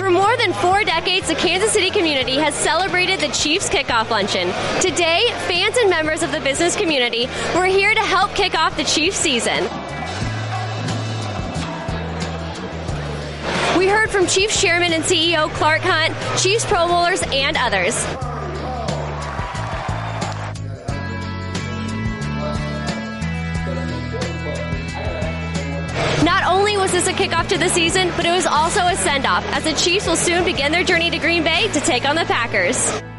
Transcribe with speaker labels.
Speaker 1: For more than 4 decades, the Kansas City community has celebrated the Chiefs Kickoff Luncheon. Today, fans and members of the business community were here to help kick off the Chiefs season. We heard from Chiefs Chairman and CEO Clark Hunt, Chiefs Pro Bowlers, and others. Not only was this a kickoff to the season, but it was also a send-off, as the Chiefs will soon begin their journey to Green Bay to take on the Packers.